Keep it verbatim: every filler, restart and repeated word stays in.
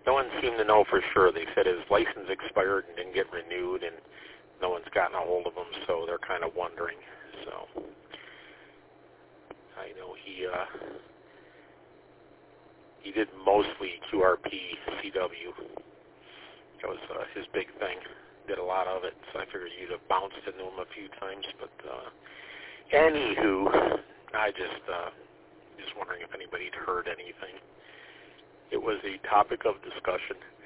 no one seemed to know for sure. They said his license expired and didn't get renewed, and no one's gotten a hold of him, so they're kind of wondering. So I know he uh, he did mostly Q R P, C W. That was uh, his big thing. Did a lot of it, so I figured you'd have bounced into him a few times. But uh, anywho, I just uh, just wondering if anybody had heard anything. It was a topic of discussion.